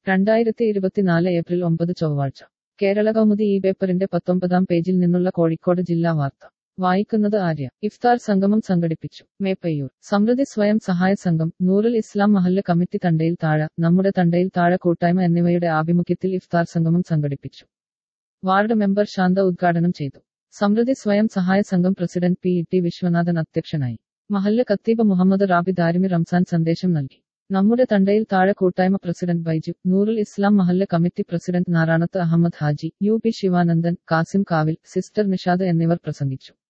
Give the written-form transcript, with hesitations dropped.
2024 April 9 ചൊവ്വാഴ്ച കേരളകൗമുദി ഈ പേപ്പറിന്റെ 19-ാം പേജിൽ നിന്നുള്ള കോഴിക്കോട് ജില്ലാ വാർത്ത വായിക്കുന്നത് ആര്യ. ഇഫ്താർ സംഗമം സംഘടിപ്പിച്ചു. മേപ്പയ്യൂർ സമൃദ്ധി സ്വയം സഹായ സംഘം, നൂറുൽ ഇസ്ലാം മഹല്ല് കമ്മിറ്റി, തണ്ടയിൽ താഴ, നമ്മുടെ തണ്ടയിൽ താഴ കൂട്ടായ്മ എന്നിവയുടെ ആഭിമുഖ്യത്തിൽ ഇഫ്താർ സംഗമം സംഘടിപ്പിച്ചു. വാർഡ് മെമ്പർ ശാന്ത ഉദ്ഘാടനം ചെയ്തു. സമൃദ്ധി സ്വയം സഹായ സംഘം പ്രസിഡന്റ് പി. വിശ്വനാഥൻ അധ്യക്ഷനായി. മഹല്ല് ഖത്തീബ് മുഹമ്മദ് റാബി ദാരിമി റംസാൻ സന്ദേശം നൽകി. നമ്മുടെ തണ്ടയിൽ താഴെ കൂട്ടായ്മ പ്രസിഡന്റ് ബൈജു, നൂറുൽ ഇസ്ലാം മഹല്ല് committee president Naranath Ahammed Haji, UP Sivanandan, Kasim Kavil, sister Nishad എന്നിവർ പ്രസംഗിച്ചു.